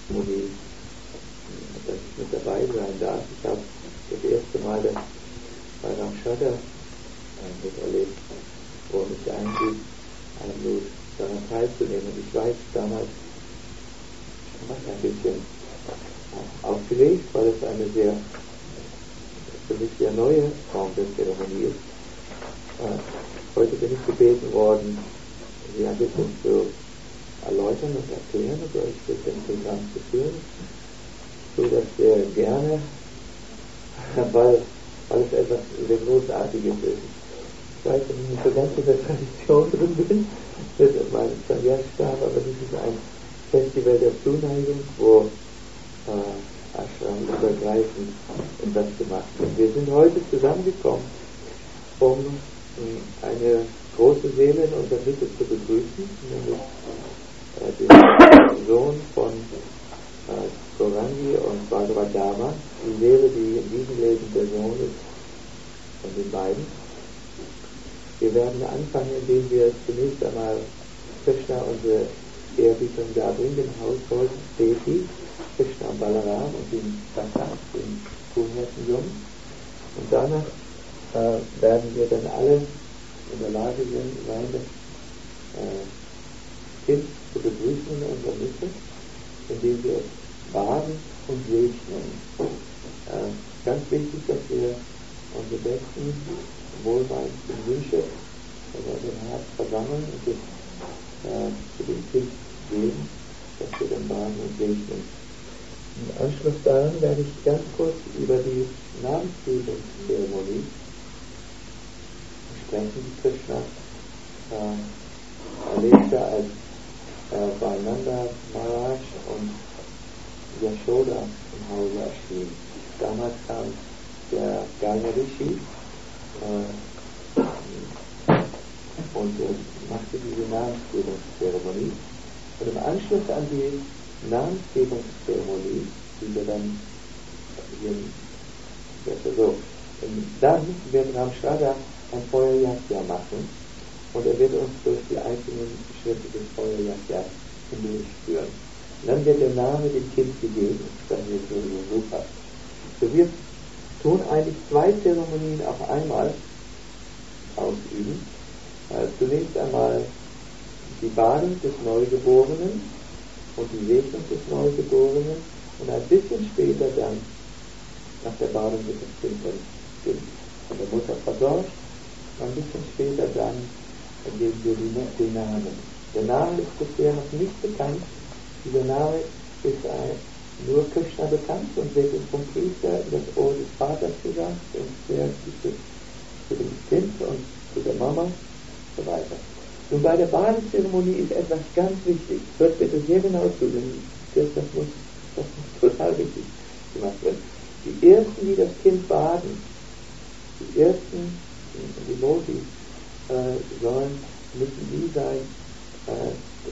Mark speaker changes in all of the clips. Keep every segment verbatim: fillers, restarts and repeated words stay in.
Speaker 1: Moni, dass ich mit dabei sein darf. Ich habe das erste Mal das bei Ramschada miterlebt, wo er mich einlud, einlud, daran teilzunehmen. Und ich weiß, damals war ich ein bisschen aufgelegt, weil es eine sehr, für mich sehr neue Form der Zeremonie ist. Äh, heute bin ich gebeten worden, sie ein bisschen zu erläutern und erklären und euch durch das Programm zu führen, so dass wir gerne, weil, weil es etwas sehr Großartiges ist. Ich weiß, dass ich nicht so ganz in der Tradition drin bin, mit meinem Sannyas-Stab, aber das ist ein Festival der Zuneigung, wo äh, Ashram übergreifend etwas gemacht wird. Wir sind heute zusammengekommen, um mh, eine große Seele in unserer Mitte zu begrüßen, nämlich äh, den Sohn von äh, Gorangi und Bhagavad-Dharma, die Seele, die in diesem Leben der Sohn ist von den beiden. Wir werden anfangen, indem wir zunächst einmal Krishna unsere Ehrbietung darbringen, den Household Devi, Krishna und Balaram und den Bhatta, den Kuhnherzenjungen. Und danach äh, werden wir dann alle in der Lage sein, das äh, Kind zu begrüßen in unserer Mitte, indem wir es baden und segnen. Äh, ganz wichtig, dass wir unsere besten, wohlmeinendsten Wünsche über dem Herz versammeln und es äh, zu dem Kind geben, dass wir dann baden und segnen. Im Anschluss daran werde ich ganz kurz über die Namensgebungszeremonie sprechen, die Krishna äh, erlebte, als äh, bei Nanda Maharaj und Yashoda im Hause erschien. Damals kam der Gaya Rishi äh, und äh, machte diese Namensgebungszeremonie. Und im Anschluss an die Namensgebungszeremonie, die wir dann hier, so, dann wird Ramschada ein Feuerjagdjahr machen und er wird uns durch die einzelnen Schritte des Feuerjagdjahrs hindurchführen. Dann wird der Name dem Kind gegeben, das wird sowieso super. So, wir tun eigentlich zwei Zeremonien auf einmal ausüben. Äh, zunächst einmal die Badung des Neugeborenen und die Segnung des Neugeborenen und ein bisschen später dann, nach der Badung wird das Kind dann von der Mutter versorgt, ein bisschen später dann geben wir den Namen. Der Name ist bisher noch nicht bekannt. Dieser Name ist ein, nur Krishna bekannt und wird vom Priester in das Ohr des Vaters gesagt und der ist zu dem Kind und zu der Mama und so weiter. Nun bei der Badezeremonie ist etwas ganz wichtig. Hört bitte sehr genau zu, denn das, das, muss, das muss total wichtig gemacht werden. Die ersten, die das Kind baden, die ersten Devotees, äh, sollen, müssen die sein, äh,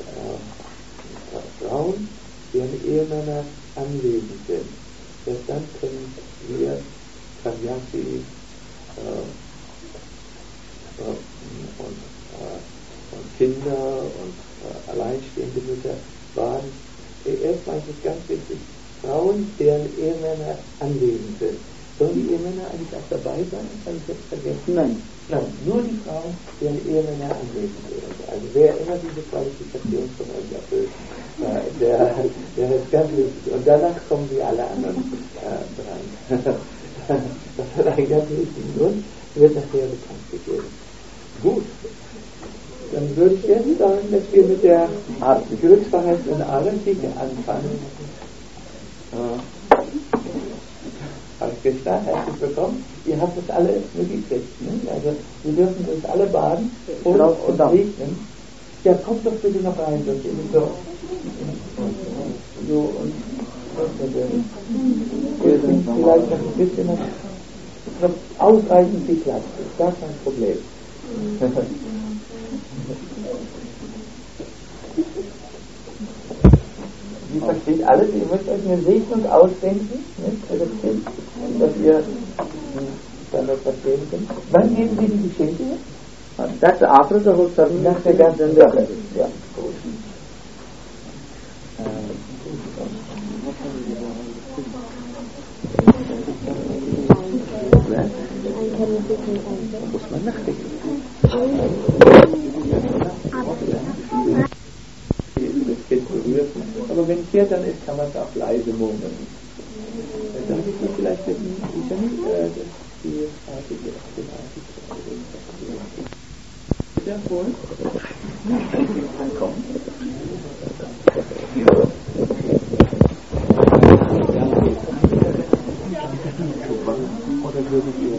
Speaker 1: äh, Frauen, deren Ehemänner anwesend sind. Erst dann können wir Sannyasi äh, äh, und, äh, und Kinder und äh, alleinstehende Mütter baden. Erstmal ist es ganz wichtig, Frauen, deren Ehemänner anwesend sind. Sollen die Ehemänner eigentlich auch dabei sein? Das habe ich jetzt vergessen. Nein. Nein, nur die Frauen, deren Ehemänner anwesend sind. Also wer immer diese Qualifikation von euch erfüllt, äh, der, der ist ganz wichtig. Und danach kommen die alle anderen äh, dran. Das hat einen ganz wichtigen Grund, wird nachher bekannt gegeben. Gut, dann würde ich jetzt sagen, dass wir mit der glücksverheißenden Arantike anfangen. Äh, Hare Krishna, herzlich willkommen. Ihr habt das alle mitgekriegt. Ne? Also, wir dürfen uns alle baden und, und segnen. Ja, kommt doch bitte noch rein. Das ist so. So und wir sind vielleicht noch ein bisschen noch, noch ausreichend viel Platz. Das ist gar kein Problem. Ihr versteht alles, ihr müsst euch eine Segnung ausdenken, nicht, für das Kind, dass ihr dann das verstehen könnt. Wann geben Sie die Geschenke?
Speaker 2: That's after the whole service.
Speaker 1: Nach der ganzen Sache. Ja, gut. muss man nachdenken. Das Kind berührt. Aber wenn es hier dann ist, kann man es auch leise murmeln. Dann ist es vielleicht mit dem Vitamin, äh, die artige, den artigen. Bitte empfohlen? Dann kommen. Oder würdet ihr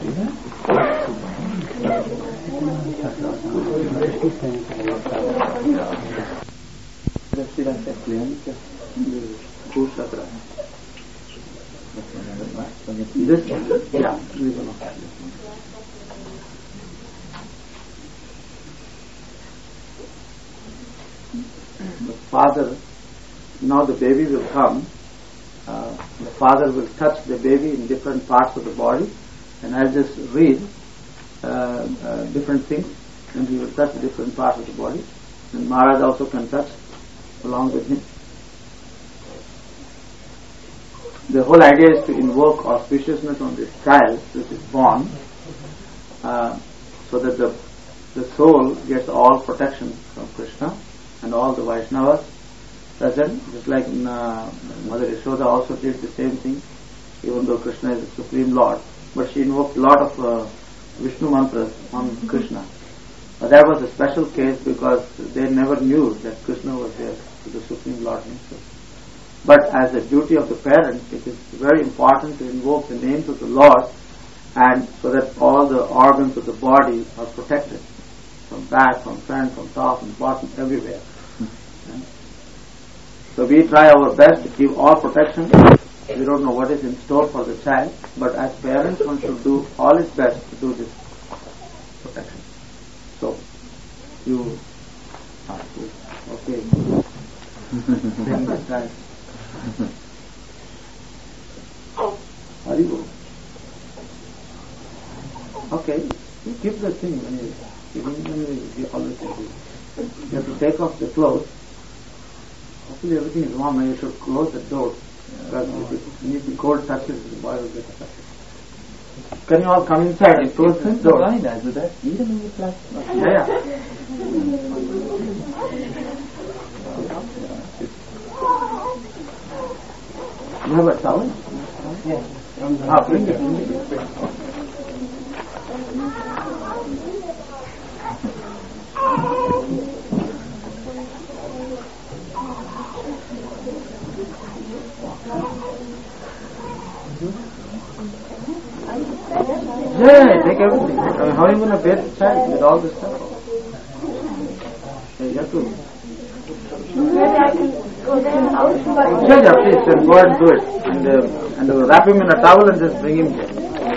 Speaker 1: das vielleicht erklären, dass die Kurse dran ist. Ja, lieber noch. The father, now the baby will come. Uh, the father will touch the baby in different parts of the body, and I'll just read uh, uh, different things, and he will touch different parts of the body. And Maharaj also can touch along with him. The whole idea is to invoke auspiciousness on this child which is born, uh, so that the the soul gets all protection from Krishna and all the Vaishnavas present, just like uh, Mother Yashoda also did the same thing, even though Krishna is the Supreme Lord. But she invoked a lot of uh, Vishnu mantras on Krishna. But that was a special case because they never knew that Krishna was there, the Supreme Lord himself. But as a duty of the parents, it is very important to invoke the names of the Lord, and so that all the organs of the body are protected from back, from front, from top and bottom, everywhere. Right? So we try our best to give all protection. We don't know what is in store for the child, but as parents one should do all his best to do this protection. So, you, ah, okay, then the child. Haribo. Okay, you keep the thing when you, when you always do. You have to take off the clothes. Hopefully everything is warm, and you should close the door. Because if the cold touches, the boy will get affected. Can you all come inside and close the door? Yeah, yeah. You have a towel? Yes. Ah, bring it. Bring it. Yeah, take everything. I mean, how are you going to bathe the child with all this stuff? You have to. Yeah, yeah, please, then go ahead and do it. And, uh, and uh, wrap him in a towel and just bring him here.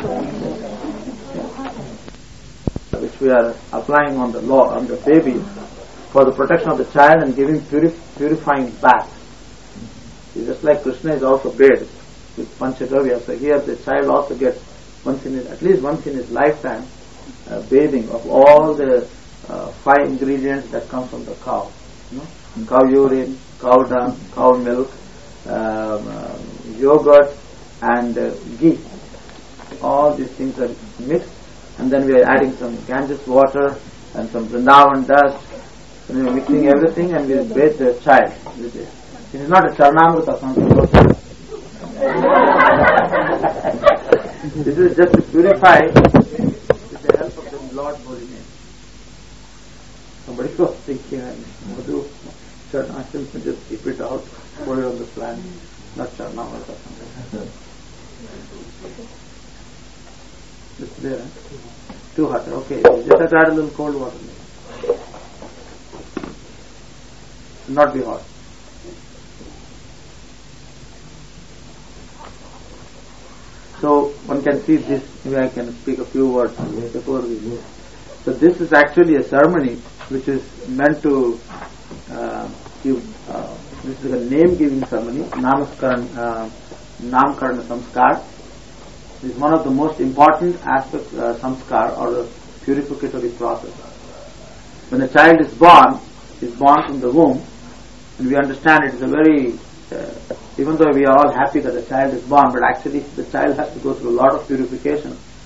Speaker 1: Which we are applying on the law, on the baby, for the protection of the child and giving purif- purifying bath. It's just like Krishna is also bathed with Panchagavya. So here the child also gets once in his, at least once in his lifetime, uh, bathing of all the uh, five ingredients that come from the cow. You know? Cow urine, cow dung, cow milk, um, uh, yogurt, and uh, ghee. All these things are mixed, and then we are adding some Ganges water and some Vrindavan dust, and we are mixing everything, and we bathe the child with this. It is not a Charnamrita something. This is just to purify with the help of the Lord Holy Name. Somebody was thinking, Madhu, Charnamrita, just keep it out, put it on the plant, not Charnamrita or something. It's there, huh? Too hot, okay. Just have to add a little cold water. Not be hot. So one can see this, maybe I can speak a few words before we move. So this is actually a ceremony which is meant to uh, give, uh, this is a name giving ceremony, Namaskaran, uh, Namkarana Samskar. This is one of the most important aspects of uh, samskar, or the purificatory process. When a child is born, he is born from the womb, and we understand it is a very Uh, even though we are all happy that the child is born, but actually the child has to go through a lot of purification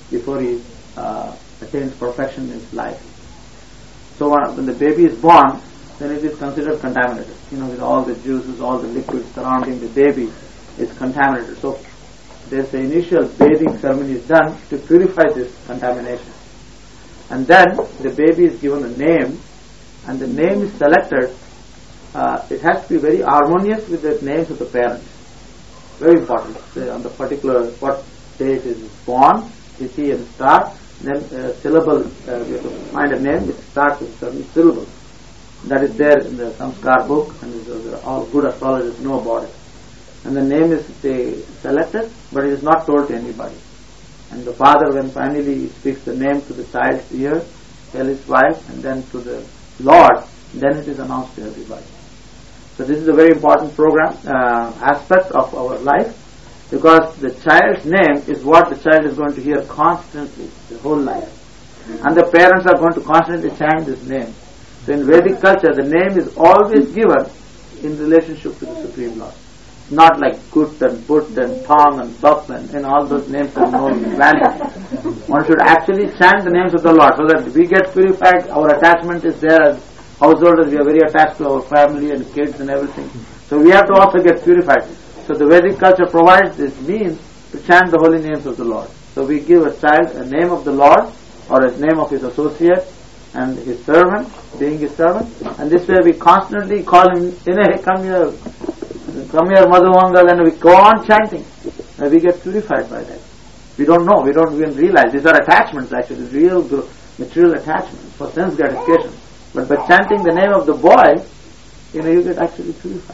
Speaker 3: before he uh, attains perfection in his life. So when the baby is born, then it is considered contaminated. You know, with all the juices, all the liquids surrounding the baby, it's contaminated. So there's the initial bathing ceremony is done to purify this contamination. And then the baby is given a name, and the name is selected. Uh, it has to be very harmonious with the names of the parents. Very important. So on the particular what date is born, tithi and star, then uh, syllable, uh, we have to find a name which starts with a certain syllable. That is there in the Samskar book, and uh, all good astrologers know about it. And the name is uh, selected, but it is not told to anybody. And the father, when finally speaks the name to the child's ear, tell his wife, and then to the Lord, then it is announced to everybody. So this is a very important program, uh, aspect of our life, because the child's name is what the child is going to hear constantly, the whole life. And the parents are going to constantly chant this name. So in Vedic culture, the name is always given in relationship to the Supreme Lord. Not like Kut and Put and Tong and Tup and, and all those names have no value. One should actually chant the names of the Lord so that we get purified, our attachment is there as householders, we are very attached to our family and kids and everything. So we have to also get purified. So the Vedic culture provides this means to chant the holy names of the Lord. So we give a child a name of the Lord or a name of his associate and his servant, being his servant, and this way we constantly call him, you know, hey, come here, come here, Madhumangal, and we go on chanting, and we get purified by that. We don't know, we don't even realize. These are attachments actually, real material attachments for sense gratification. But by chanting the name of the boy, you know, you get actually purified.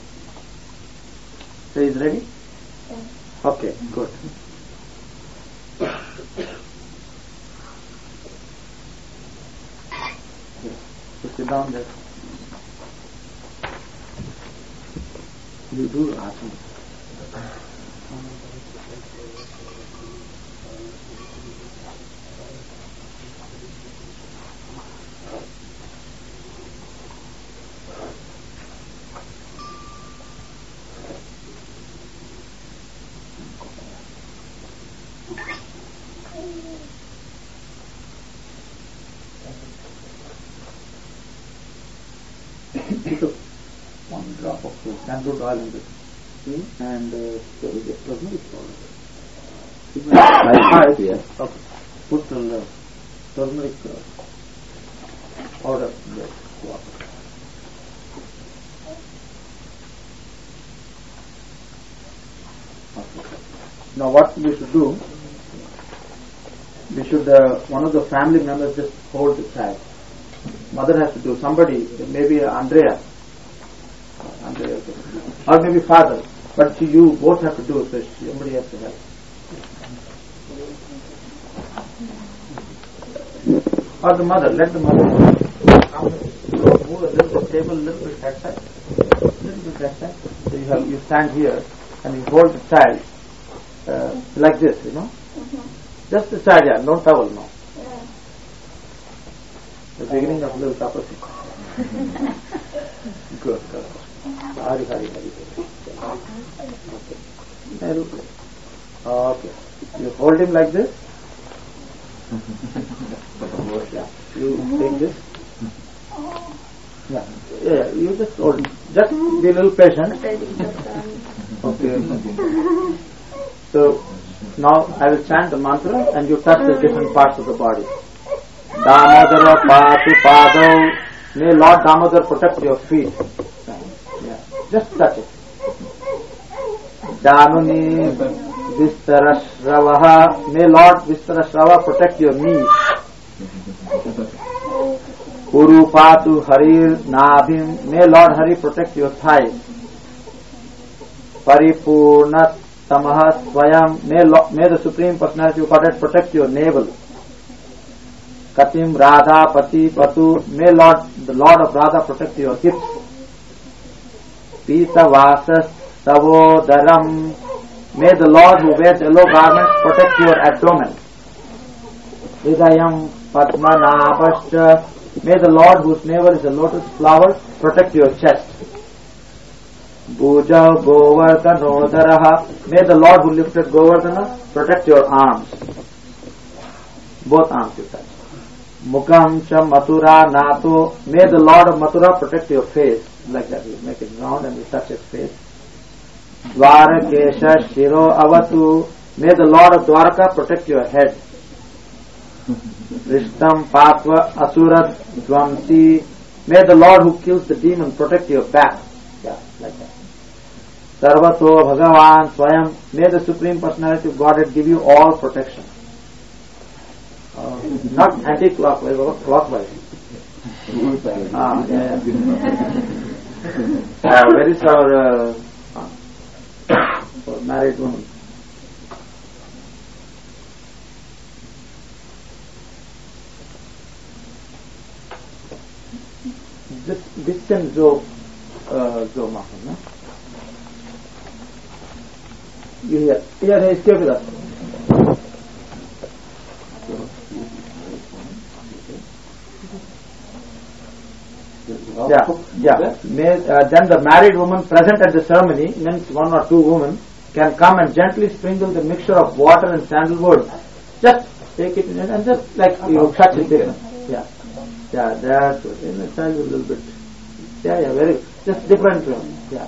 Speaker 3: So he's ready? Okay, good. Just sit down there. You do asana. One drop of sandalwood oil in this, hmm? and uh, so we get turmeric powder. Like yes. Okay. Put the turmeric uh, powder in the water. Okay. Now what we should do? We should uh, one of the family members just hold the child. Mother has to do, somebody, maybe Andrea, Andrea, or maybe father, but you both have to do it, so somebody has to help. Or the mother, let the mother move a little bit, table a little bit that side, a little bit that side. So you have, you stand here and you hold the child uh, like this, you know. Mm-hmm. Just the child, yeah, no towel, no. The beginning of little tapasya. Good, good. Hari, Hari, Hari. Okay. Okay. You hold him like this. Yeah. You take this. Yeah. Yeah, you just hold him. Just be a little patient. Okay. So, now I will chant the mantra and you touch the different parts of the body. Damodara Patu Padav. May Lord Damodar protect your feet. Yeah. Just touch it. Danuni Vistarashravaha. May Lord Vistarashrava protect your knees. Kuru Patu Harir Nabhim. May Lord Hari protect your thighs. Paripurnat Tamaha Swayam. May, may the Supreme Personality of Godhead protect your navel. Katim Radha Pati Patu. May Lord, the Lord of Radha protect your hips. Pita Vasas Savodaram. May the Lord who wears yellow garments protect your abdomen. Hridayam Padmanabhascha. May the Lord whose navel is a lotus flower protect your chest. Bhuja Govardhanodaraha. May the Lord who lifted Govardhana protect your arms. both arms you touch. Mukham cha Mathura nato. May the Lord of Mathura protect your face. Like that, you make it round and you touch his face. Dwarakesha shiro avatu. May the Lord of Dwaraka protect your head. Rishtam patva asurat dvamsi. May the Lord who kills the demon protect your back. Yeah, like that. Sarvato Bhagavan Swayam. May the Supreme Personality of Godhead give you all protection. Uh, not anti-clockwise, but clockwise. ah, yeah, yeah. uh, where is our uh, uh, married woman? This distant zo uh, zo machen, no? You hear? Here, he is here with us. Yeah, yeah. May, uh, then the married woman present at the ceremony, means one or two women, can come and gently sprinkle the mixture of water and sandalwood. Just take it in and just like you touch it different. Yeah, yeah. That's what. In a child a little bit. Yeah, yeah. Very good. Just different. Yeah.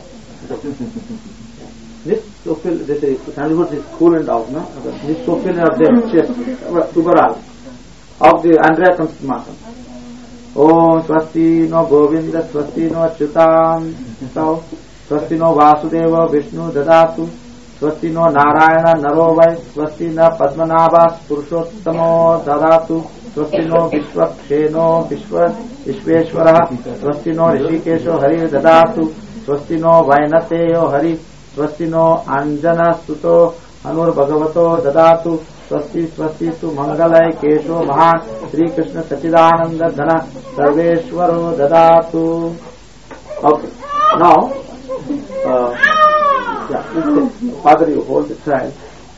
Speaker 3: This sofil, this is sandalwood is cool and out, no? This sofil of the chest, tuberal of the Andrea comes to Matam. Om Swasti no Govinda Swasti no Achyutam Swasti no Vasudeva Vishnu Dadatu Swasti no Narayana Narovai Swasti na Padmanabha Purushottamo Dadatu Swasti no Vishwaksheno Vishwa Vishveshwara Swasti no Rishikesho Hari Dadatu Swasti no Vainateyo Hari Swasti no Anjana Suto Anur Bhagavato Dadatu Swasti Swasti tu Mangalai Kesho Mahan Sri Krishna Sachidananda Dhana Sarveshwaro Dadatu. Okay. Now, uh, yeah, father, you hold the child.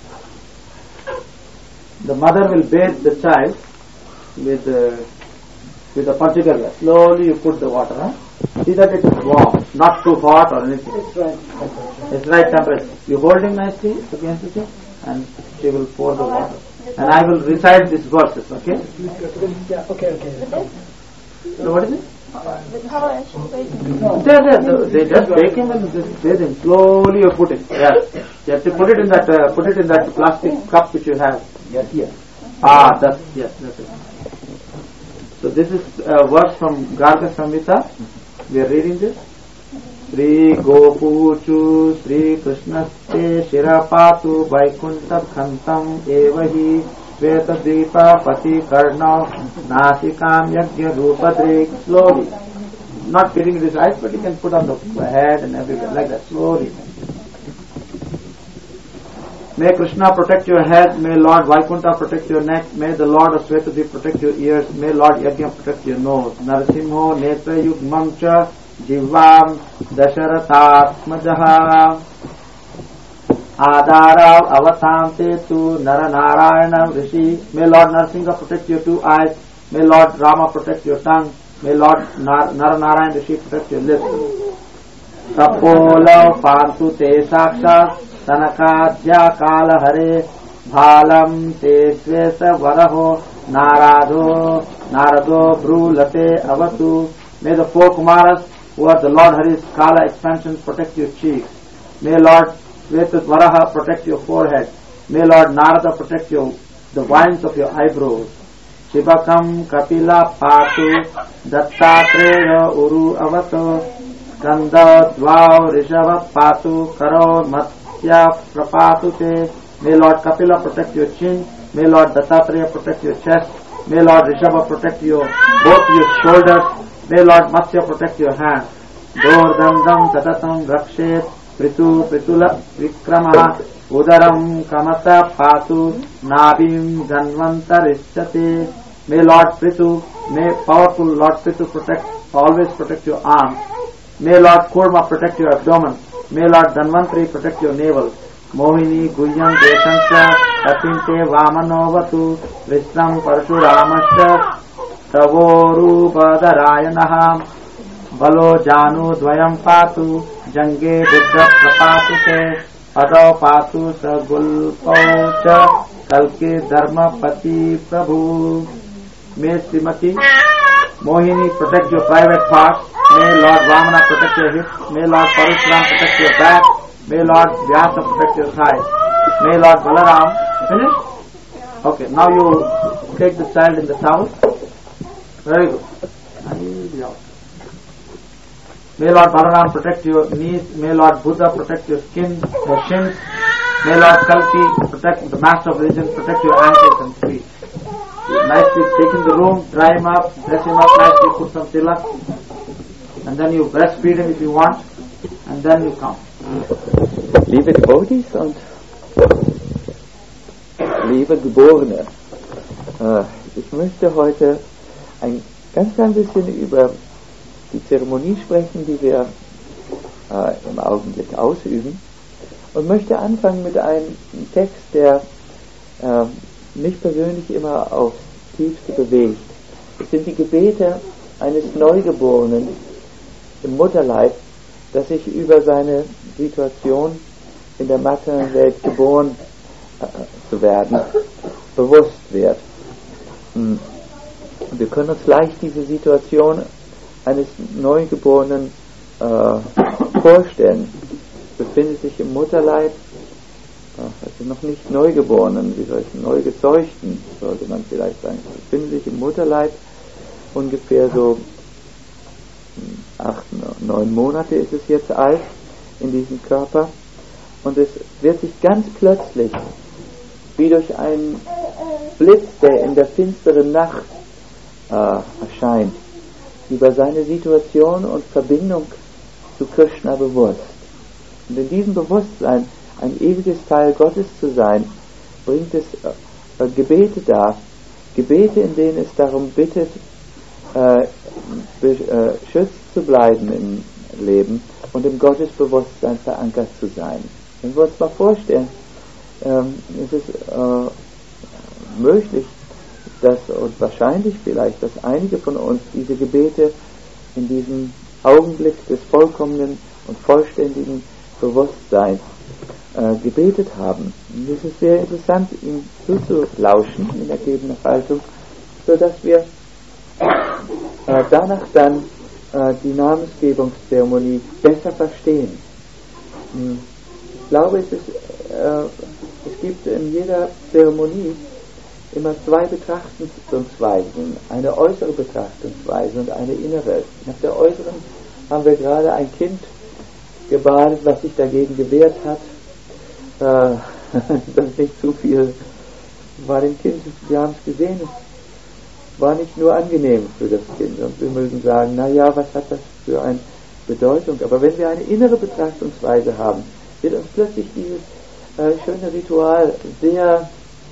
Speaker 3: The mother will bathe the child with uh, with a particular way. Slowly you put the water. Huh? See that it is warm, not too hot or anything. It's right. It's right temperature. You hold him nicely against the chair, and she will pour the water. And I will recite these verses, okay?
Speaker 4: Yeah, okay, okay.
Speaker 3: So what is it?
Speaker 4: How I should wait?
Speaker 3: There, there, they just take him and just bathe him. Slowly you put it. Yeah. You have to put it in that, uh, put it in that plastic cup which you have. Yes, here. Ah, that's, yes, that's it. So this is a verse from Garga Samhita. We are reading this. Sri Gopuchu Sri Krishnaste Shirapatu Vaikunta Khantam Evahi Sveta Deepa Pati Karna Nasikam Yagya Rupadrik. Slowly. Not getting his eyes, but you can put on the head and everywhere like that. Slowly. May Krishna protect your head. May Lord Vaikunta protect your neck. May the Lord of Svetadip protect your ears. May Lord Yagya protect your nose. Narasimho Netra Yugmam Cha Jivam Dasharathatmajaha Adara Avatamte tu Naranarayana Rishi. May Lord Narasimha protect your two eyes. May Lord Rama protect your tongue. May Lord Nar- Naranarayan Rishi protect your lips. Tapola Pantu Te Sakshat Tanakadhya Kala Hare Bhalam Te Svesa Varaho Narado Narado Brulate Avatu. May the four Kumaras who are the Lord Hari's Kala expansions protect your cheeks. May Lord Svetasvaraha protect your forehead. May Lord Narada protect your the vines of your eyebrows. Shibakam Kapila Patu Dattatreya Uru Avato Skanda Dvav Rishava Patu Karo Matya Prapatute. May Lord Kapila protect your chin. May Lord Dattatreya protect your chest. May Lord Rishava protect your both your shoulders. May Lord Matsya protect your hand. Dordandam Tatatam Rakshet Pritu Pritula Vikramaha Udaram Kamata Patu Nabim Janvantarishate. May Lord Pritu, may powerful Lord Pritu protect, always protect your arms. May Lord Kurma protect your abdomen. May Lord Dhanvantari protect your navel. Mohini Guhyam Deshancha Atinte Vamanovatu Vishram Parshuramashta Tavoru Badarayanaha Balo Janu Dvayam Patu Jange Buddha Prapatute Adao Patu Sagulpaucha Kalke Dharmapati Prabhu. May Srimati Mohini protect your private parts. May Lord Vamana protect your hips. May Lord Parashuram protect your back. May Lord Vyasa protect your thighs. May Lord Balaram. Finished? Okay, now you take the child in the towel. Very good. May Lord Balaram protect your knees. May Lord Buddha protect your skin, your shins. May Lord Kalki protect the master of religion, protect your ankles and feet. Nicely take in the room, dry him up, dress him up nicely, put some tilak, and then you breastfeed him if you want, and then you come.
Speaker 1: Liebe Devotees und liebe Geborene, äh, ich möchte heute ein ganz klein bisschen über die Zeremonie sprechen, die wir äh, im Augenblick ausüben, und möchte anfangen mit einem Text, der äh, mich persönlich immer aufs Tiefste bewegt. Es sind die Gebete eines Neugeborenen im Mutterleib, dass sich über seine Situation in der materiellen Welt geboren äh, zu werden, bewusst wird. Hm. Wir können uns leicht diese Situation eines Neugeborenen äh, vorstellen. Befindet sich im Mutterleib, also noch nicht Neugeborenen, wie soll ich, Neugezeugten, sollte man vielleicht sagen, befinden sich im Mutterleib, ungefähr so acht, neun Monate ist es jetzt alt in diesem Körper, und es wird sich ganz plötzlich, wie durch einen Blitz, der in der finsteren Nacht äh, erscheint, über seine Situation und Verbindung zu Krishna bewusst. Und in diesem Bewusstsein, ein ewiges Teil Gottes zu sein, bringt es äh, Gebete dar, Gebete, in denen es darum bittet, äh, beschützt zu bleiben im Leben und im Gottesbewusstsein verankert zu sein. Wenn wir uns mal vorstellen, ähm, es ist äh, möglich, dass, und wahrscheinlich vielleicht, dass einige von uns diese Gebete in diesem Augenblick des vollkommenen und vollständigen Bewusstseins äh, gebetet haben. Und es ist sehr interessant, ihm zuzulauschen in ergebener Haltung, sodass wir äh, danach dann äh, die Namensgebungszeremonie besser verstehen. Hm. Ich glaube, es, ist, äh, es gibt in jeder Zeremonie immer zwei Betrachtungsweisen, eine äußere Betrachtungsweise und eine innere. Nach der äußeren haben wir gerade ein Kind gebadet, was sich dagegen gewehrt hat, äh, dass nicht zu viel war dem Kind, wir haben es gesehen, es war nicht nur angenehm für das Kind, und wir mögen sagen, naja, was hat das für eine Bedeutung, aber wenn wir eine innere Betrachtungsweise haben, wird uns plötzlich dieses äh, schöne Ritual sehr,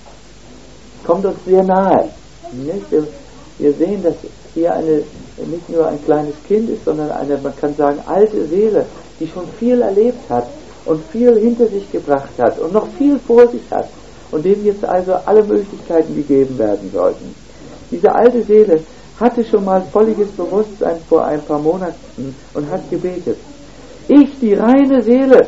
Speaker 1: kommt uns sehr nahe. Nicht? Wir, wir sehen, dass hier eine, nicht nur ein kleines Kind ist, sondern eine, man kann sagen, alte Seele, die schon viel erlebt hat und viel hinter sich gebracht hat und noch viel vor sich hat und dem jetzt also alle Möglichkeiten gegeben werden sollten. Diese alte Seele hatte schon mal volliges Bewusstsein vor ein paar Monaten und hat gebetet. Ich, die reine Seele,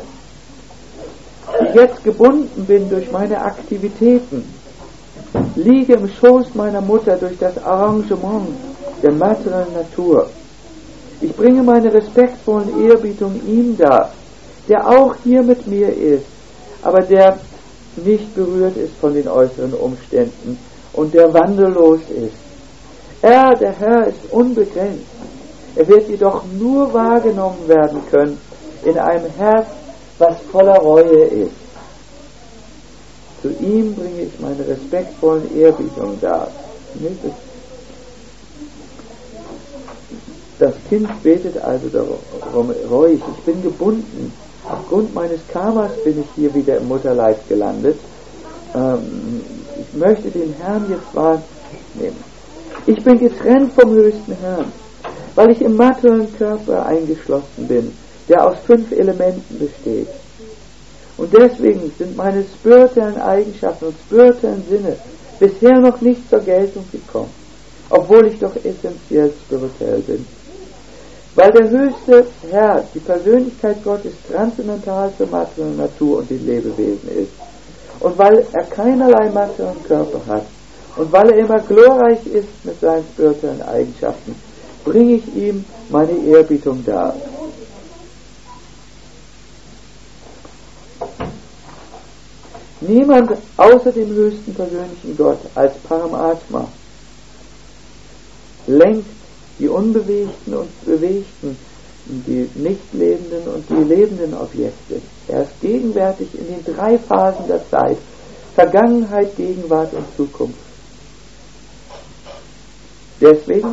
Speaker 1: die jetzt gebunden bin durch meine Aktivitäten, liege im Schoß meiner Mutter durch das Arrangement der materiellen Natur. Ich bringe meine respektvollen Ehrerbietung ihm dar, der auch hier mit mir ist, aber der nicht berührt ist von den äußeren Umständen und der wandellos ist. Er, der Herr, ist unbegrenzt. Er wird jedoch nur wahrgenommen werden können in einem Herz, was voller Reue ist. Zu ihm bringe ich meine respektvollen Ehrbietungen dar. Das Kind betet also darum, reuig, ich bin gebunden. Aufgrund meines Karmas bin ich hier wieder im Mutterleib gelandet. Ähm, ich möchte den Herrn jetzt wahrnehmen. Ich bin getrennt vom höchsten Herrn, weil ich im materiellen Körper eingeschlossen bin, der aus fünf Elementen besteht. Und deswegen sind meine spirituellen Eigenschaften und spirituellen Sinne bisher noch nicht zur Geltung gekommen, obwohl ich doch essentiell spirituell bin.
Speaker 2: Weil der höchste Herr, die Persönlichkeit Gottes, transzendental zur materiellen Natur und den Lebewesen ist. Und weil er keinerlei materiellen Körper hat. Und weil er immer glorreich ist mit seinen spirituellen Eigenschaften, bringe ich ihm meine Ehrerbietung dar. Niemand außer dem höchsten persönlichen Gott als Paramatma lenkt die unbewegten und bewegten, die nicht lebenden und die lebenden Objekte. Er ist gegenwärtig in den drei Phasen der Zeit: Vergangenheit, Gegenwart und Zukunft. Deswegen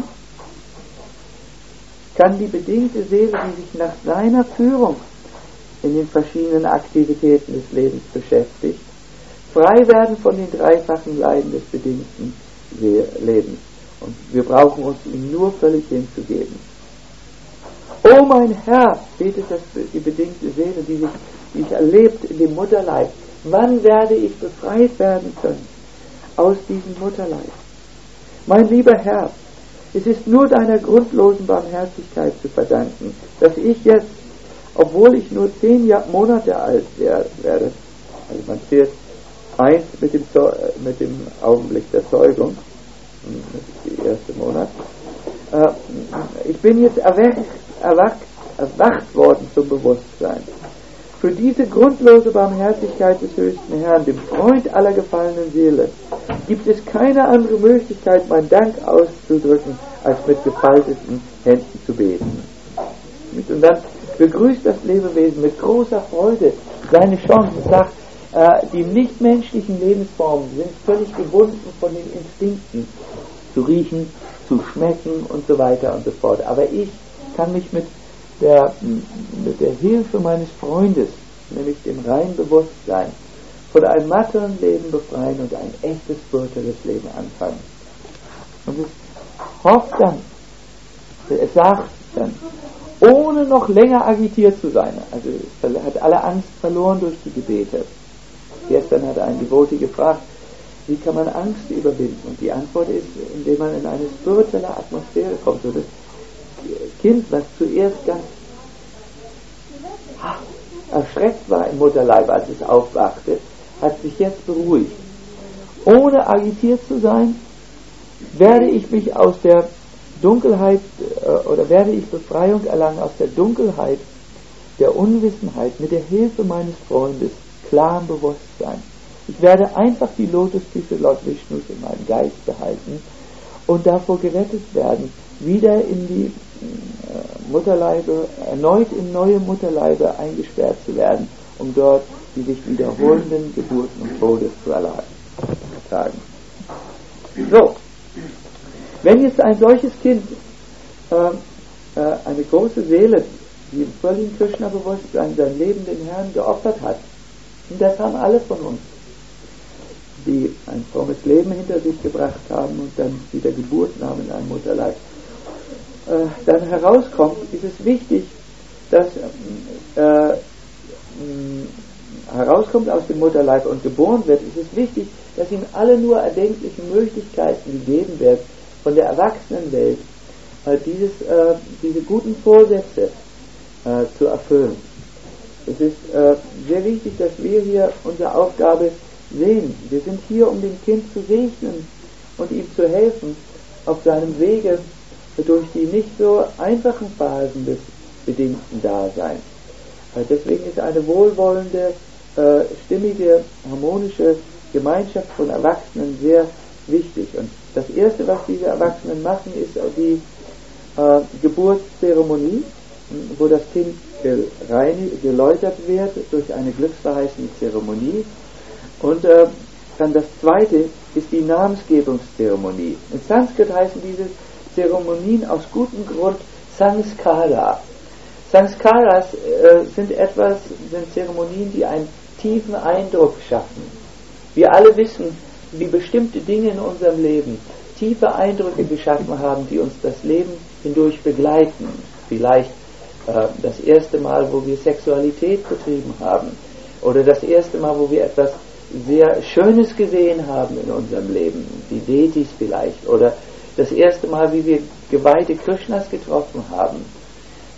Speaker 2: kann die bedingte Seele, die sich nach seiner Führung in den verschiedenen Aktivitäten des Lebens beschäftigt, frei werden von den dreifachen Leiden des bedingten Lebens. Und wir brauchen uns ihm nur völlig hinzugeben. O mein Herr, betet das die bedingte Seele, die sich, die sich erlebt in dem Mutterleib. Wann werde ich befreit werden können aus diesem Mutterleib? Mein lieber Herr, es ist nur deiner grundlosen Barmherzigkeit zu verdanken, dass ich jetzt, obwohl ich nur zehn Jahr, Monate alt werde, also man zählt eins mit dem, mit dem Augenblick der Zeugung, das ist der erste Monat, äh, ich bin jetzt erwacht, erwacht, erwacht worden zum Bewusstsein. Für diese grundlose Barmherzigkeit des höchsten Herrn, dem Freund aller gefallenen Seele, gibt es keine andere Möglichkeit, meinen Dank auszudrücken, als mit gefalteten Händen zu beten. Und dann begrüßt das Lebewesen mit großer Freude seine Chancen und sagt, äh, die nichtmenschlichen Lebensformen sind völlig gebunden von den Instinkten, zu riechen, zu schmecken und so weiter und so fort. Aber ich kann mich mit der, mit der Hilfe meines Freundes, nämlich dem reinen Bewusstsein, von einem materiellen Leben befreien und ein echtes spirituelles Leben anfangen. Und es hofft dann, es sagt dann, ohne noch länger agitiert zu sein, also es hat alle Angst verloren durch die Gebete. Gestern hat ein Devotee gefragt, wie kann man Angst überwinden? Und die Antwort ist, indem man in eine spirituelle Atmosphäre kommt. So das Kind, was zuerst ganz erschreckt war im Mutterleib, als es aufwachte, hat sich jetzt beruhigt. Ohne agitiert zu sein, werde ich mich aus der Dunkelheit äh, oder werde ich Befreiung erlangen aus der Dunkelheit der Unwissenheit mit der Hilfe meines Freundes, klarem Bewusstsein. Ich werde einfach die Lotusfüße Lord Vishnus in meinem Geist behalten und davor gerettet werden, wieder in die äh, Mutterleibe, erneut in neue Mutterleibe eingesperrt zu werden, um dort die sich wiederholenden Geburten und Todes zu ertragen. So, wenn jetzt ein solches Kind äh, äh, eine große Seele, die im völligen Krishna-Bewusstsein sein Leben dem Herrn geopfert hat, und das haben alle von uns, die ein frommes Leben hinter sich gebracht haben und dann wieder Geburt nahmen in einem Mutterleib, äh, dann herauskommt, ist es wichtig, dass äh, mh, herauskommt aus dem Mutterleib und geboren wird, ist es wichtig, dass ihm alle nur erdenklichen Möglichkeiten gegeben werden, von der Erwachsenenwelt äh, dieses, äh, diese guten Vorsätze äh, zu erfüllen. Es ist äh, sehr wichtig, dass wir hier unsere Aufgabe sehen. Wir sind hier, um dem Kind zu segnen und ihm zu helfen auf seinem Wege durch die nicht so einfachen Phasen des bedingten Daseins. Äh, deswegen ist eine wohlwollende, äh, stimmige, harmonische Gemeinschaft von Erwachsenen sehr wichtig. Und das Erste, was diese Erwachsenen machen, ist die äh, Geburtszeremonie, wo das Kind gereinig, geläutert wird durch eine glücksverheißende Zeremonie. Und äh, dann das Zweite ist die Namensgebungszeremonie. In Sanskrit heißen diese Zeremonien aus gutem Grund Sanskara. Sanskaras äh, sind etwas, sind Zeremonien, die einen tiefen Eindruck schaffen. Wir alle wissen, wie bestimmte Dinge in unserem Leben tiefe Eindrücke geschaffen haben, die uns das Leben hindurch begleiten. Vielleicht äh, das erste Mal, wo wir Sexualität betrieben haben, oder das erste Mal, wo wir etwas sehr Schönes gesehen haben in unserem Leben, die Detis vielleicht, oder das erste Mal, wie wir Geweihte Krishnas getroffen haben.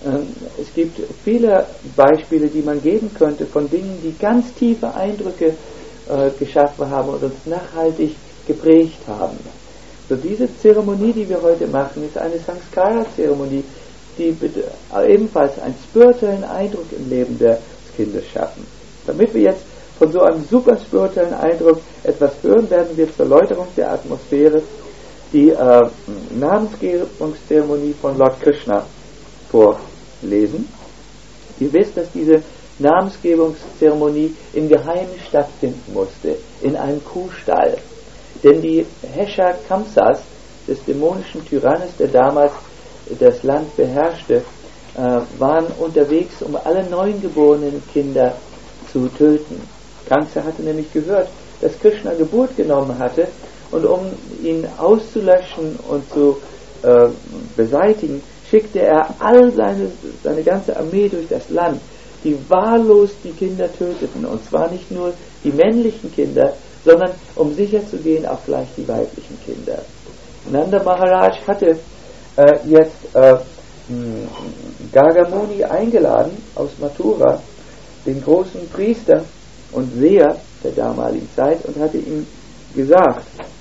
Speaker 2: Es gibt viele Beispiele, die man geben könnte von Dingen, die ganz tiefe Eindrücke äh, geschaffen haben und uns nachhaltig geprägt haben. So diese Zeremonie, die wir heute machen, ist eine Sanskara-Zeremonie, die ebenfalls einen spirituellen Eindruck im Leben des Kindes schaffen. Damit wir jetzt von so einem super spirituellen Eindruck etwas hören, werden wir zur Läuterung der Atmosphäre die äh, Namensgebungszeremonie von Lord Krishna vorlesen. Ihr wisst, dass diese Namensgebungszeremonie im Geheimen stattfinden musste, in einem Kuhstall. Denn die Hesha Kamsas, des dämonischen Tyrannes, der damals das Land beherrschte, äh, waren unterwegs, um alle neugeborenen Kinder zu töten. Kamsa hatte nämlich gehört, dass Krishna Geburt genommen hatte, und um ihn auszulöschen und zu äh, beseitigen, schickte er all seine, seine ganze Armee durch das Land, die wahllos die Kinder töteten, und zwar nicht nur die männlichen Kinder, sondern um sicherzugehen auch gleich die weiblichen Kinder. Nanda Maharaj hatte äh, jetzt äh, Gargamuni eingeladen aus Mathura, den großen Priester und Seher der damaligen Zeit, und hatte ihm gesagt,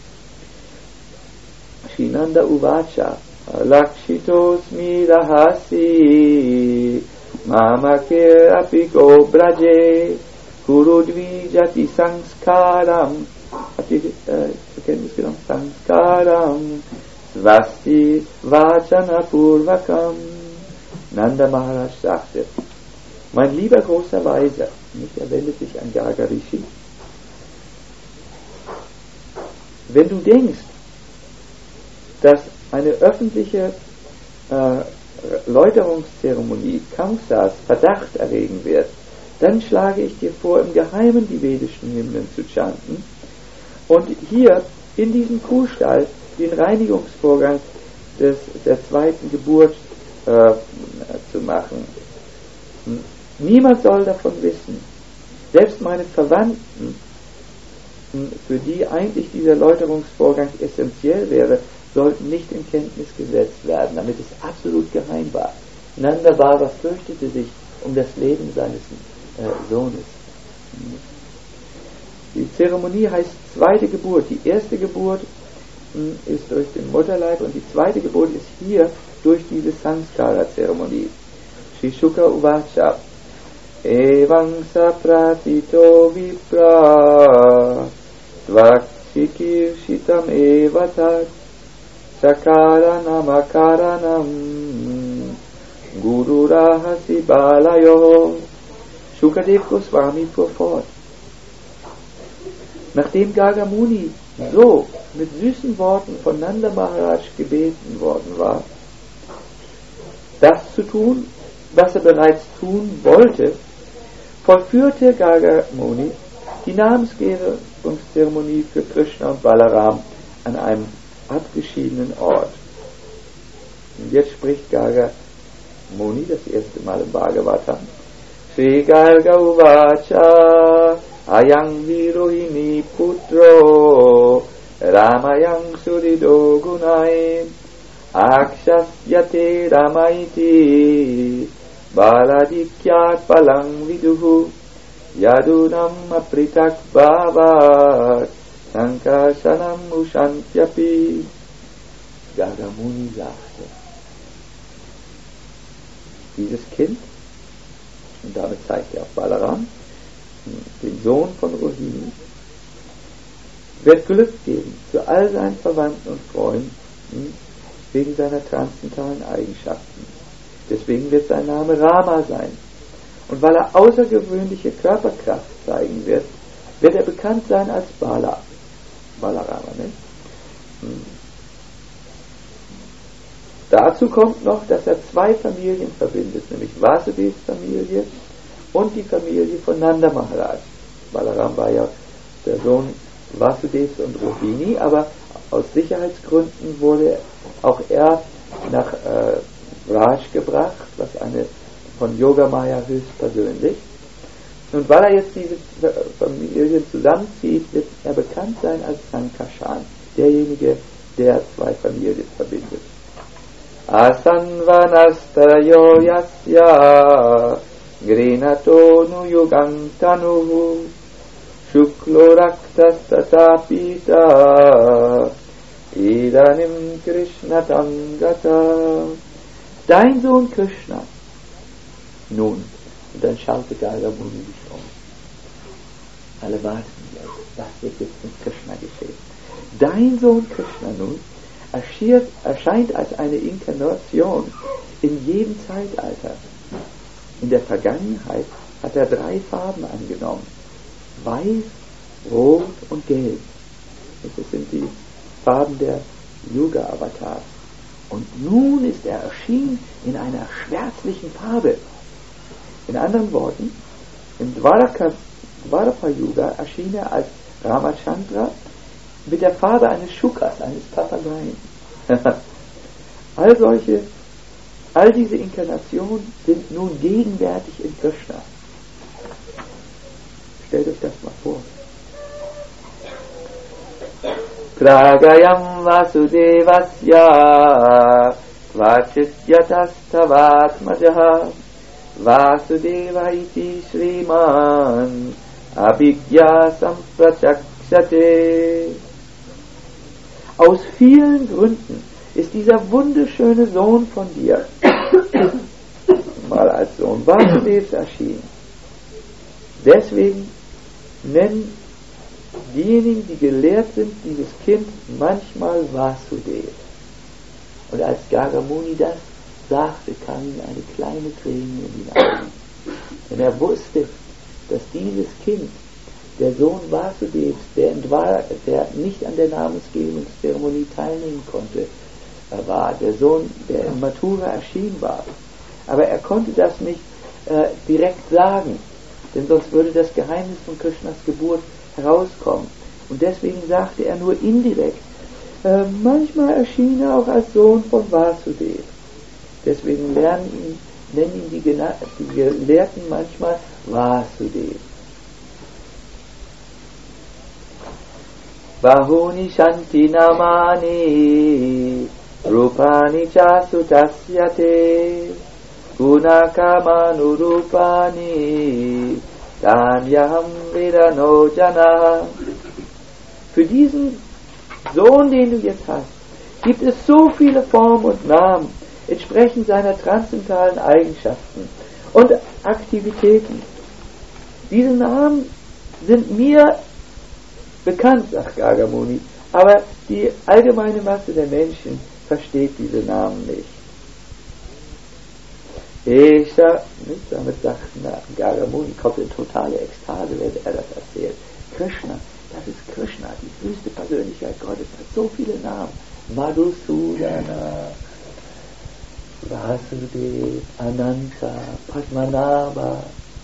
Speaker 2: Shinanda Uvacha Lakshitosmi Rahasi Mamake Apiko Braje Kurudvijati Sanskaram. Habt ihr äh, zur Kenntnis genommen? Sanskaram Svasti Vachana Purvakam. Nanda Maharaj sagte, mein lieber großer Weiser, nicht, er wendet sich an Gargarishi, wenn du denkst, dass eine öffentliche äh, Läuterungszeremonie Kamsas Verdacht erregen wird, dann schlage ich dir vor, im Geheimen die vedischen Hymnen zu chanten und hier in diesem Kuhstall den Reinigungsvorgang des, der zweiten Geburt äh, zu machen. Niemand soll davon wissen. Selbst meine Verwandten, für die eigentlich dieser Läuterungsvorgang essentiell wäre, sollten nicht in Kenntnis gesetzt werden, damit es absolut geheim war. Nanda Baba fürchtete sich um das Leben seines äh, Sohnes. Die Zeremonie heißt zweite Geburt. Die erste Geburt mh, ist durch den Mutterleib und die zweite Geburt ist hier durch diese Sanskara-Zeremonie. Shri Shuka Uvacha Evam sapratito vipra Tvakshikir shitam evatat Sakaranam akaranam Guru rahasi balayo. Shukadev Goswami fuhr fort. Nachdem Gargamuni so mit süßen Worten von Nanda Maharaj gebeten worden war, das zu tun, was er bereits tun wollte, vollführte Gargamuni die Namensgebungszeremonie für Krishna und Balaram an einem abgeschiedenen Ort. Und jetzt spricht Gargamuni das erste Mal im Bhagavatam. Sri Garga Uvacha Ayang Virohini Putro Ramayang Surido Gunai Akshasyate Ramaiti Baladikyat Palang Viduhu Yadunam Apritak Bhavat Sankasanam Ushantyapi. Gargamuni sagte, dieses Kind, und damit zeigt er auf Balaram, den Sohn von Rohini, wird Glück geben zu all seinen Verwandten und Freunden wegen seiner transzendentalen Eigenschaften. Deswegen wird sein Name Rama sein. Und weil er außergewöhnliche Körperkraft zeigen wird, wird er bekannt sein als Bala. Balarama, ne? Hm. Dazu kommt noch, dass er zwei Familien verbindet, nämlich Vasudevs Familie und die Familie von Nanda Maharaj. Balaram war ja der Sohn Vasudevs und Rohini, aber aus Sicherheitsgründen wurde auch er nach äh, Raj gebracht, was eine von Yogamaya höchstpersönlich. Und weil er jetzt diese Familien zusammenzieht, wird er bekannt sein als Sankarshan, derjenige, der zwei Familien verbindet. asanvanastrayo yasya grinato nuyugam tanuhu shukloraktas tatapita idanim Krishna tangata. Dein Sohn Krishna. Nun, und dann schaute Gargamuni sich um. Alle warten jetzt, was wird jetzt mit Krishna geschehen? Dein Sohn Krishna nun erscheint, erscheint als eine Inkarnation in jedem Zeitalter. In der Vergangenheit hat er drei Farben angenommen. Weiß, Rot und Gelb. Das sind die Farben der Yuga-Avatars. Und nun ist er erschienen in einer schwärzlichen Farbe. In anderen Worten, im Dwarapa-Yuga erschien er als Ramachandra mit der Farbe eines Shukas, eines Papageien. all solche, all diese Inkarnationen sind nun gegenwärtig in Krishna. Stellt euch das mal vor. Pragayam Vasudevasya Vachityatasthavaatmajaha Vasudeva iti Shriman Abhigya Samprachakshate. Aus vielen Gründen ist dieser wunderschöne Sohn von dir mal als Sohn Vasudevs erschienen. Deswegen nennen diejenigen, die gelehrt sind, dieses Kind manchmal Vasudev. Und als Gargamuni das sagte, kam ihm eine kleine Träne in die Augen. Denn er wusste, dass dieses Kind, der Sohn Vasudevs, der, der nicht an der Namensgebungszeremonie teilnehmen konnte, er war der Sohn, der in Mathura erschienen war. Aber er konnte das nicht äh, direkt sagen, denn sonst würde das Geheimnis von Krishnas Geburt herauskommen. Und deswegen sagte er nur indirekt, äh, manchmal erschien er auch als Sohn von Vasudev. Deswegen lernen ihn, nennen ihn die, die Gelehrten manchmal Vasudev. Bahuni Shanti Namani Rupani Chasutasyate Gunakamanu Tanyaham Vedano Jana. Für diesen Sohn, den du jetzt hast, gibt es so viele Formen und Namen, entsprechend seiner transzendentalen Eigenschaften und Aktivitäten. Diese Namen sind mir bekannt, sagt Gargamuni, aber die allgemeine Masse der Menschen versteht diese Namen nicht. Esha, nicht damit sagt Gargamuni, kommt in totale Ekstase, wenn er das erzählt. Krishna, das ist Krishna, die höchste Persönlichkeit Gottes, hat so viele Namen. Madhusudana, Vasudev, Ananta, Padmanabha,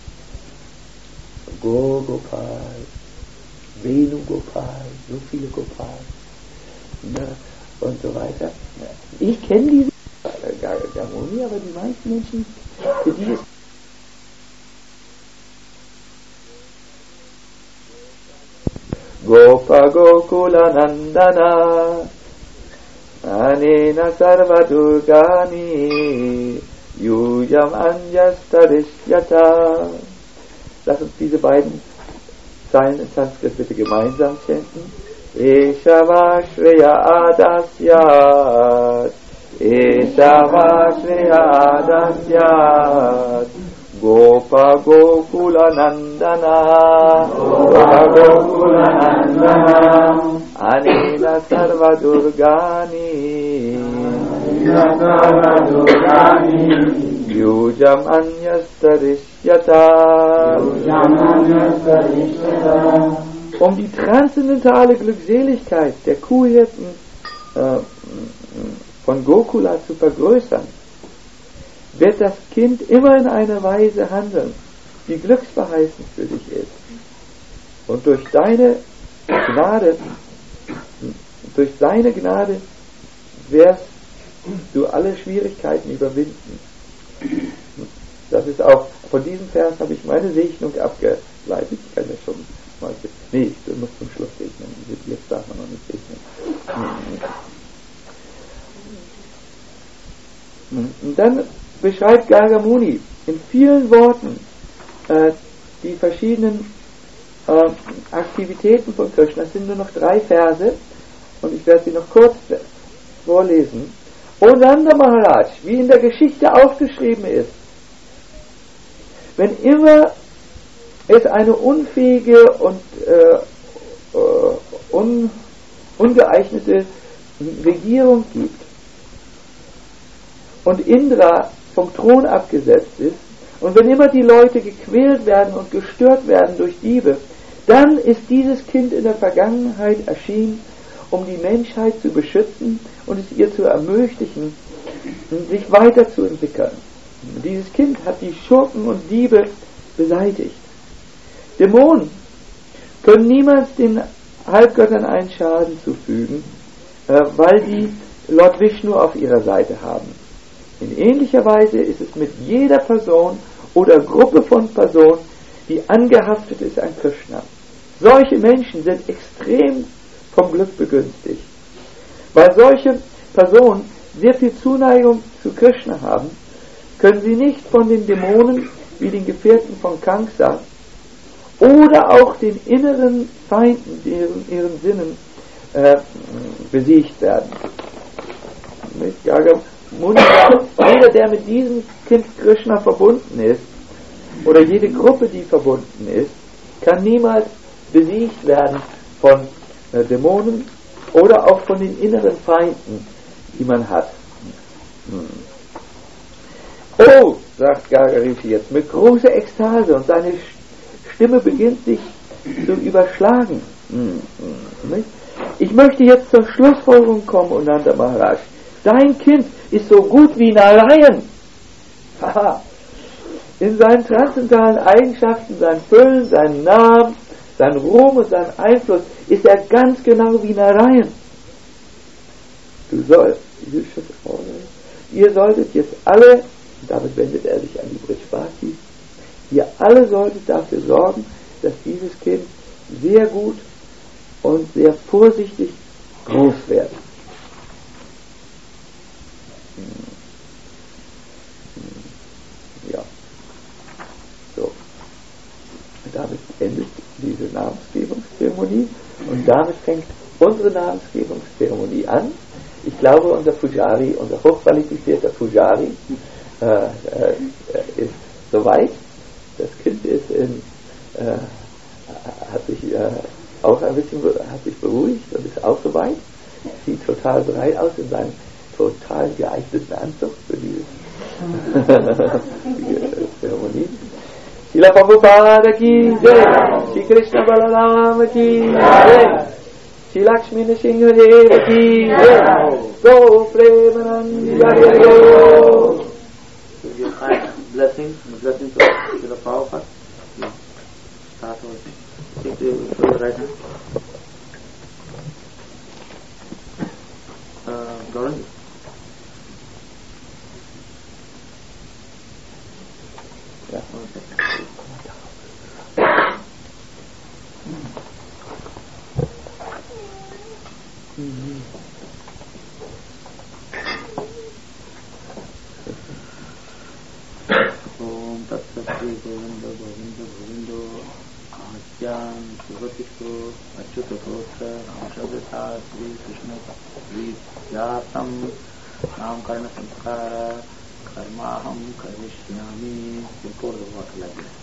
Speaker 2: Gogopal, Venugopal, so viele Gopal, ne, und so weiter. Ich kenne diese Gargamuni, aber die meisten Menschen, für die ist Gopa Gokula Nandana Anena Sarva Durgani Yujam Anjastarishyata. Lass uns diese beiden Zeilen in Sanskrit bitte gemeinsam chanten. Eshavashreya Adasyat Eshavashreya Adasyat Gopa Gokula Nandana Gopa Gokula Nandana Anila Sarva Durgani Anila Sarva Durgani Yujam Anjastarishyata Yujam Anjastarishyata. Um die transzendentale Glückseligkeit der Kuhhirten äh, von Gokula zu vergrößern, wird das Kind immer in einer Weise handeln, die glücksverheißend für dich ist. Und durch deine Gnade, durch seine Gnade wirst du alle Schwierigkeiten überwinden. Das ist auch, von diesem Vers habe ich meine Segnung abgeleitet. Ich kann das schon mal, nee, ich muss zum Schluss segnen. Jetzt darf man noch nicht segnen. dann beschreibt Gargamuni in vielen Worten äh, die verschiedenen äh, Aktivitäten von Krishna. Es sind nur noch drei Verse und ich werde sie noch kurz vorlesen. O Nanda Maharaj, wie in der Geschichte aufgeschrieben ist, wenn immer es eine unfähige und äh, äh, un, ungeeignete Regierung gibt und Indra vom Thron abgesetzt ist und wenn immer die Leute gequält werden und gestört werden durch Diebe, dann ist dieses Kind in der Vergangenheit erschienen, um die Menschheit zu beschützen und es ihr zu ermöglichen, sich weiterzuentwickeln. Dieses Kind hat die Schurken und Diebe beseitigt. Dämonen können niemals den Halbgöttern einen Schaden zufügen, äh, weil die Lord Vishnu auf ihrer Seite haben. In ähnlicher Weise ist es mit jeder Person oder Gruppe von Personen, die angehaftet ist an Krishna. Solche Menschen sind extrem vom Glück begünstigt. Weil solche Personen sehr viel Zuneigung zu Krishna haben, können sie nicht von den Dämonen wie den Gefährten von Kamsa oder auch den inneren Feinden, die in ihren Sinnen äh, besiegt werden. Jeder, der mit diesem Kind Krishna verbunden ist, oder jede Gruppe, die verbunden ist, kann niemals besiegt werden von äh, Dämonen oder auch von den inneren Feinden, die man hat. Hm. Oh, sagt Gargarishi jetzt mit großer Ekstase und seine Stimme beginnt sich zu überschlagen. Hm. Hm. Ich möchte jetzt zur Schlussfolgerung kommen, Ananda Maharaj. Dein Kind ist so gut wie Narayan. Haha. In seinen transzendentalen Eigenschaften, seinen Füllen, seinen Namen, seinen Ruhm und seinen Einfluss ist er ganz genau wie Narayan. Du sollst, ihr solltet jetzt alle, damit wendet er sich an die Brijvasi, ihr alle solltet dafür sorgen, dass dieses Kind sehr gut und sehr vorsichtig groß wird. Ja. So. Damit endet diese Namensgebungszeremonie und damit fängt unsere Namensgebungszeremonie an. Ich glaube, unser Pujari, unser hochqualifizierter Pujari äh, äh, ist soweit. Das Kind ist in, äh, hat sich äh, auch ein bisschen hat sich beruhigt und ist auch soweit. Sieht total bereit aus in seinem total geeigneten Anzug für diese Zeremonie. Srila Prabhupada ki jai, Shri Krishna Balarama ki jai, Shri Lakshmi Nrsimha Deva ki jai, Go Premanandi Hare Go.
Speaker 3: Blessing, blessing to Srila Prabhupada. Start with, take the show right hand. Uh, Gaurav.
Speaker 2: Yeah. Mm-hmm.
Speaker 3: Om Tat Sat Shri Govinda Govinda Govindo Adyan Sivatisko Achyutakotra Ramshavita Sri Krishna Sri Yatam Nam Karna Samskara Karmaham Karishyami. Before the water like this.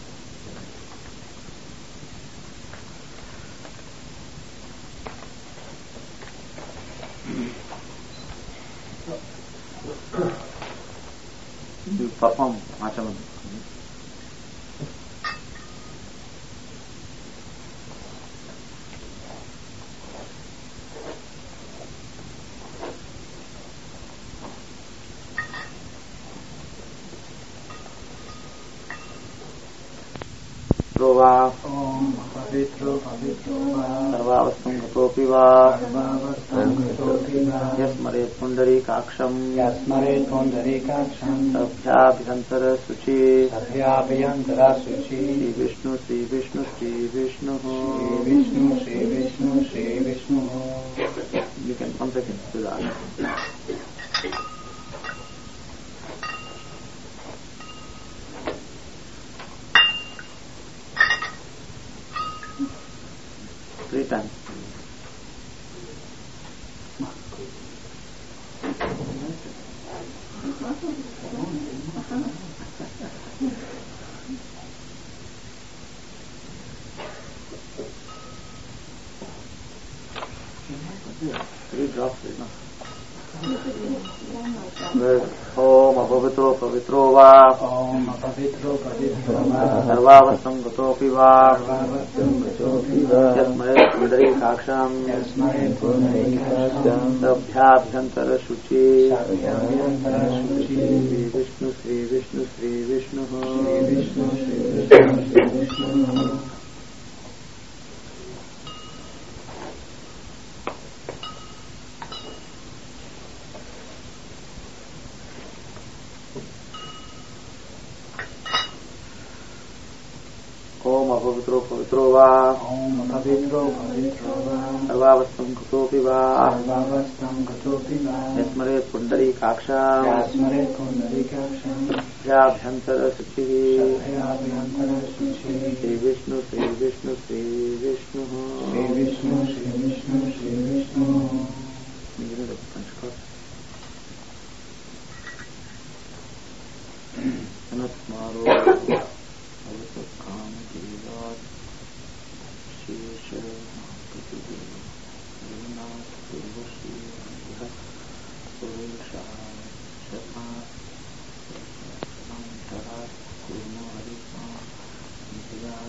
Speaker 3: You perform Achaman. Prova Om Pavitro Pavitro Sarvavastam Gatopi Va Yasmare Pundari Kaksham Yasmare Pundari Kaksham Sabhyabhyantara Suchi Sabhyabhyantara Suchi Sri Vishnu Sri Vishnu Sri Vishnu Sri Vishnu Sri Vishnu Sri Vishnu. You can one second do that. anytime. Three drops is enough. Om apavitro pavitro va.
Speaker 2: Om apavitro pavitro va.
Speaker 3: Sarvavastam gatopi va.
Speaker 2: Sarvavastam gatopi va.
Speaker 3: Yasmare pundari kaksham.
Speaker 2: Yasmare pundari kaksham.
Speaker 3: Sabhyabhyantara shuchi.
Speaker 2: Sabhyabhyantara shuchi.
Speaker 3: Shri Vishnu Shri Vishnu Shri Vishnu
Speaker 2: Shri Vishnu Shri Vishnu Shri Vishnu.
Speaker 3: Om apavitro pavitro va.
Speaker 2: Om apavitro pavitro va.
Speaker 3: Sarvavastam gatopi va.
Speaker 2: Sarvavastam gatopi va.
Speaker 3: Yasmare pundari kaksham.
Speaker 2: Yasmare pundari kaksham.
Speaker 3: Sabhyabhyantara shuchi.
Speaker 2: Sabhyabhyantara shuchi.
Speaker 3: Shri Vishnu Shri Vishnu Shri Vishnu.
Speaker 2: Shri Vishnu Shri Vishnu Shri Vishnu.
Speaker 3: Anatmaro Avasakam Jivat Shesha Katidu Runa Turvashi Purusha Shapa Samtara Kurma Harisa Nitiyat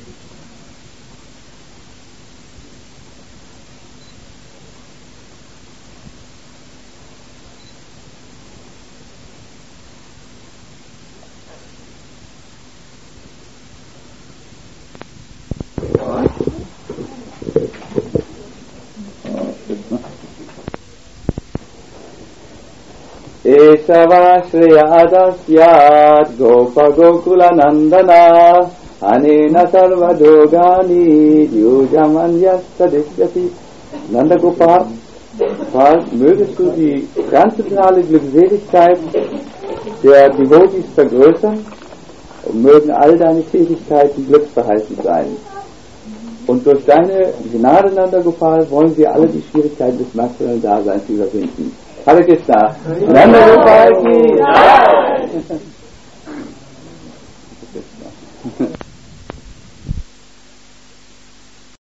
Speaker 2: Esavashriyadasyat Gopa Gokula Nandana Anena Sarvadogani Yujamanyastadisyati. Nanda Gopal, mögest du die transzendentale Glückseligkeit der Devotees vergrößern und mögen all deine Tätigkeiten glücksverheißend sein. Und durch deine Gnade, Nanda Gopal, wollen wir alle die Schwierigkeiten des materiellen Daseins überwinden. Hare Krishna. Nanda Gopal ki.